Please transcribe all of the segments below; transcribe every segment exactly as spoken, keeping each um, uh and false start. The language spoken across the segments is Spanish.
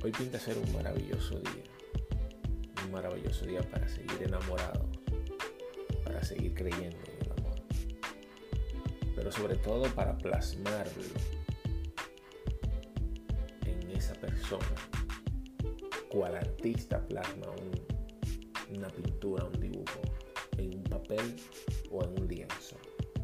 Hoy pinta ser un maravilloso día, un maravilloso día para seguir enamorado, para seguir creyendo en el amor, pero sobre todo para plasmarlo en esa persona, cual artista plasma un, una pintura, un dibujo, en un papel o en un lienzo.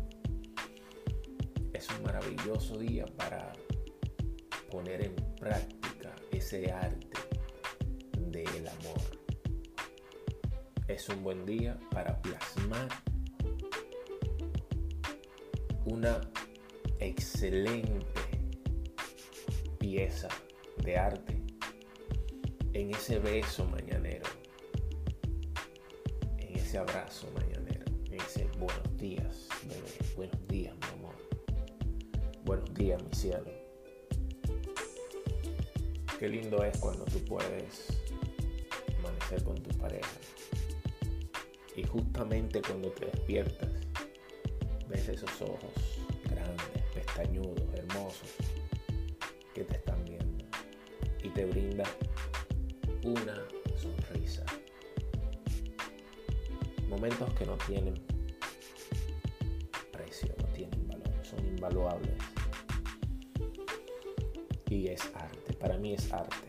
Es un maravilloso día para poner en práctica ese arte del amor. Es un buen día para plasmar una excelente pieza de arte en ese beso mañanero, en ese abrazo mañanero, en ese buenos días, bebé, buenos días, mi amor, buenos días, mi cielo. Qué lindo es cuando tú puedes amanecer con tu pareja y justamente cuando te despiertas ves esos ojos grandes, pestañudos, hermosos que te están viendo y te brinda una sonrisa. Momentos que no tienen precio, no tienen valor, son invaluables. Y es arte, para mí es arte.